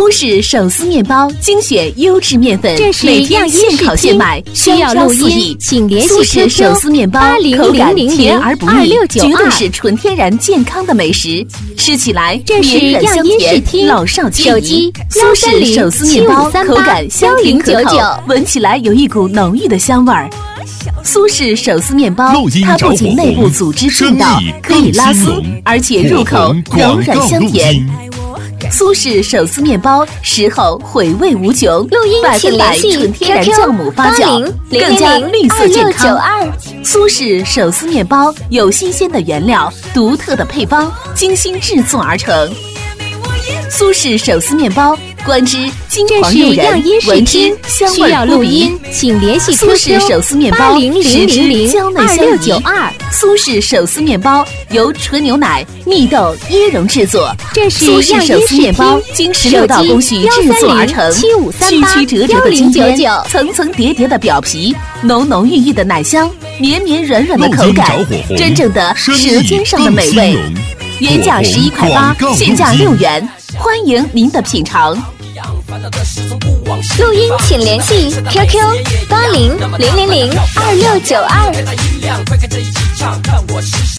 苏式手撕面包，精选优质面粉， 这是每天现烤现卖， 需要录音，请联系苏式手撕面包，口感甜而不腻，绝对是纯天然健康的美食，吃起来绵软香甜，老少皆宜。苏式手撕面包，口感香甜可口，闻起来有一股浓郁的香味儿。苏式手撕面包，它不仅内部组织劲道，可以拉丝，而且入口柔软香甜。苏式手撕面包，食后回味无穷，100%纯天然酵母发酵，更加绿色健康。苏式手撕面包有新鲜的原料，独特的配方，精心制作而成。苏式手撕面包，观之金黄诱人，闻之香味扑鼻。 请联系苏式手撕面包，食之蕉嫩香宜。苏式手撕面包由纯牛奶、蜜豆、椰蓉制作。苏式手撕面包经16道工序制作而成，曲曲折折的筋边，层层叠叠的表皮，浓浓郁郁的奶香，绵绵软软的口感，真正的舌尖上的美味。原价11.8块，现价6元，欢迎您的品尝。 录音请联系 QQ8000022692。